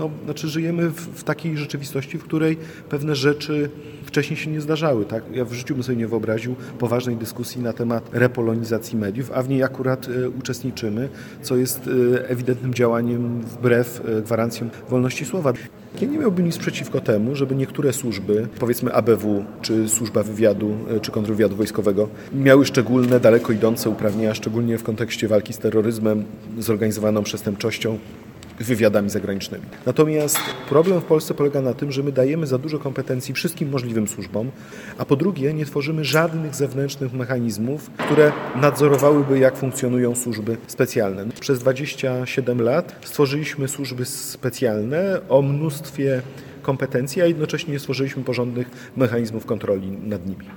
Znaczy żyjemy w takiej rzeczywistości, w której pewne rzeczy wcześniej się nie zdarzały. Tak? Ja w życiu bym sobie nie wyobraził poważnej dyskusji na temat repolonizacji mediów, a w niej akurat uczestniczymy, co jest ewidentnym działaniem wbrew gwarancjom wolności słowa. Ja nie miałbym nic przeciwko temu, żeby niektóre służby, powiedzmy ABW, czy Służba Wywiadu, czy Kontrwywiadu Wojskowego, miały szczególne, daleko idące uprawnienia, szczególnie w kontekście walki z terroryzmem, zorganizowaną przestępczością, wywiadami zagranicznymi. Natomiast problem w Polsce polega na tym, że my dajemy za dużo kompetencji wszystkim możliwym służbom, a po drugie nie tworzymy żadnych zewnętrznych mechanizmów, które nadzorowałyby, jak funkcjonują służby specjalne. Przez 27 lat stworzyliśmy służby specjalne o mnóstwie kompetencji, a jednocześnie nie stworzyliśmy porządnych mechanizmów kontroli nad nimi.